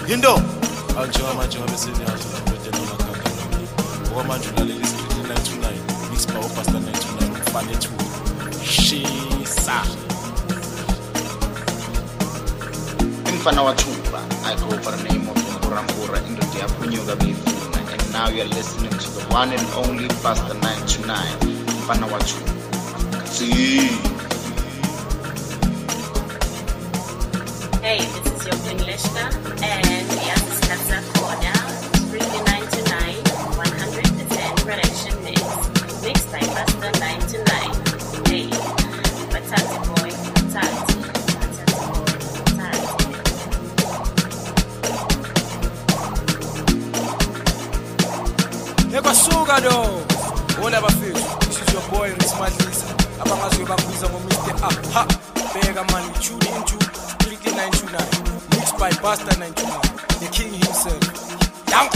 Into njengamanje ngabe senyazo ngibedela amakhanda nami okwamanje ulaleli Street 929 mix by Pastor 929 umfane 2 shisa Mfana wa Chupa, I go by the name of Murampura into the Apunyuga Bifuna, and now you're listening to the one and only Pastor 929, Mfana wa Chupa. See. Hey, this is your Queen Leshka, and we are the Skatsa Corner, Street 929, 100% production mixed by Pastor 929. Hey, Batati boy, Batati. Ekwasuka do wona bafethu this is your boy Rismadlisa abangaziwe bakubiza ngo Mr. Ha beka man tune into Street 929 mixed by Pastor 929 the king himself down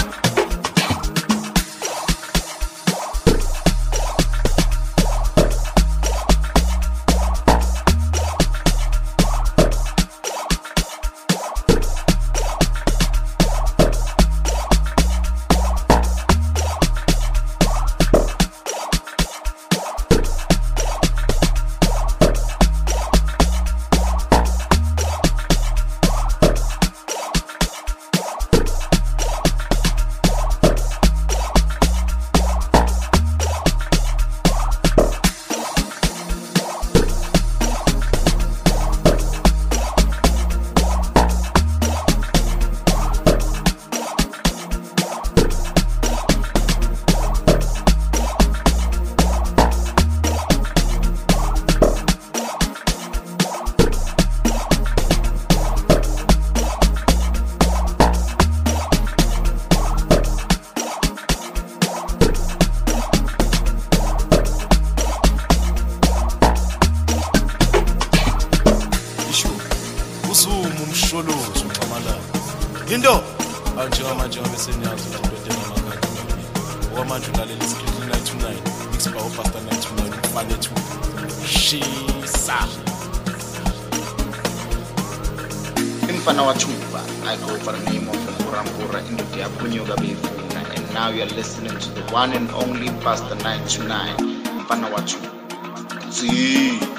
umsholozo uxamalala into njengamanje ngabe senyazo ngibedela amakhanda nami okwamanje ulaleli Street 929 mix by Pastor 929 umfane 2 shisa Mfana wa Chupa, I go by the name of Murampura into the Apunyuga Bifuna, and now you're listening to the one and only Pastor 929, Mfana wa Chupa. See.